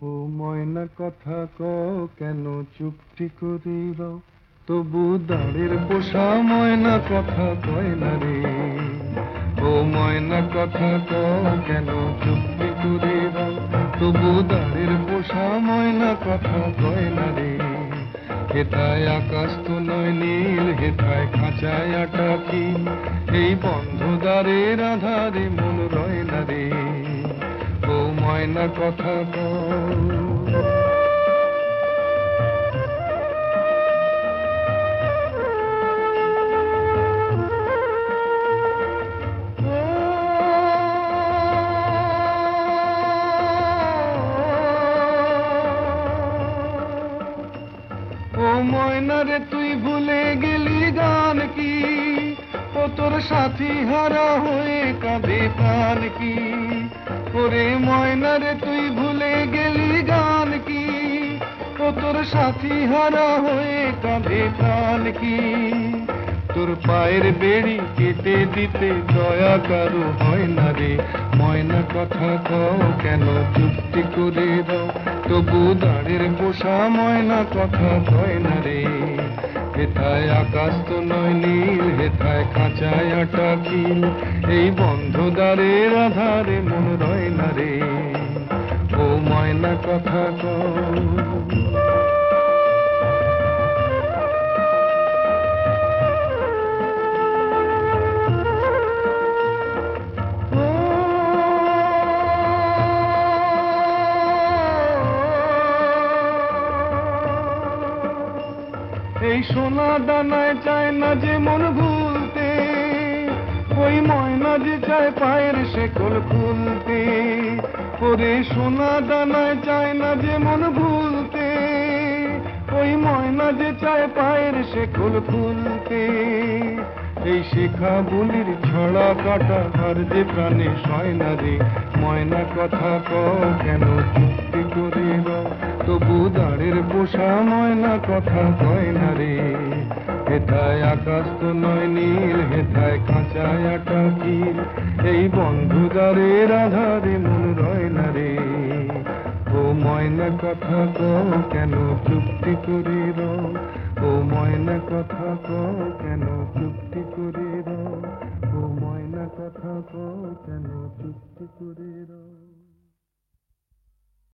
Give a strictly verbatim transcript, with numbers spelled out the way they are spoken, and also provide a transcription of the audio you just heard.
ও ময়না কথা কও কেন চুপটি করি রও, তবু দাঁড়ের পোষা ময়না কথা কয় না রে। ও ময়না কথা কও কেন চুপটি করি রও, তবু দাঁড়ের পোষা ময়না কথা কয় না রে। হেথায় আকাশ তো নয় নীল, হেথায় খাঁচায় আটা খিল, এই বন্ধ দ্বারের আধারে মন রয় না রে। ও ময়না কথা কও। ও ময়না রে তুই ভুলে গেলি গান কি, ও তোর সাথী হারা হয়ে কাঁদে প্রাণ কি। ওরে ময়না রে তুই ভুলে গেলি গান কি, ও তোর সাথী হারা হয়ে কাঁদে প্রাণ কি। তোর পায়ের বেড়ি কেটে দিতে দয়া কারো হয় না রে। ময়না কথা কও কেন চুপটি করে দাও, তবু দাঁড়ের পোষা ময়না কথা কয় না রে। হেথায় আকাশ তো নয় নীল, হেথায় খাঁচায় আটা খিল, এই বন্ধ দ্বারের আধারে মন রয় না রে। ও ময়না কথা কও। এই সোনা দানায় চায় না যে মন ভুলতে, ওই ময়না যে চায় পায়ের শেকল খুলতে। ওরে সোনা দানায় চায় না যে মন ভুলতে, ওই ময়না যে চায় পায়ের শেকল খুলতে। এই শেখা বলির ছড়া কাটা আর যে প্রাণে সয় না রে। ময়না কথা কও কেন চুপটি করে রও, তবু দাঁড়ের পোষা ময়না কথা কয় না রে। হেথায় আকাশ তো নয় নীল, হেথায় খাঁচায় আটা খিল, এই বন্ধু দ্বারের আধারে মন রয় না রে। ও ময়না কথা কও কেন চুপটি করে রও, ও ময়না কথা কও কেন চুপটি করে রও, ও ময়না কথা কও কেন চুপটি করে রও।